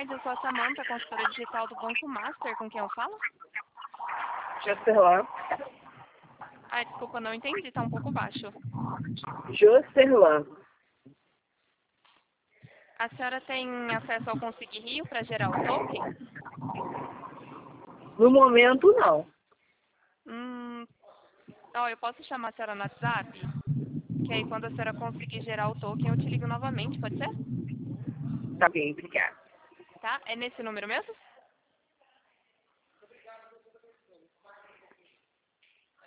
tarde, eu sou a Samanta, consultora digital do Banco Master, com quem eu falo? Jocerlan. Ai, desculpa, não entendi, tá um pouco baixo. Jocerlan. A senhora tem acesso ao Conseguir Rio para gerar o token? No momento, não. Eu posso chamar a senhora no WhatsApp? Que aí quando a senhora conseguir gerar o token, eu te ligo novamente, pode ser? Tá bem, obrigada. Tá? É nesse número mesmo?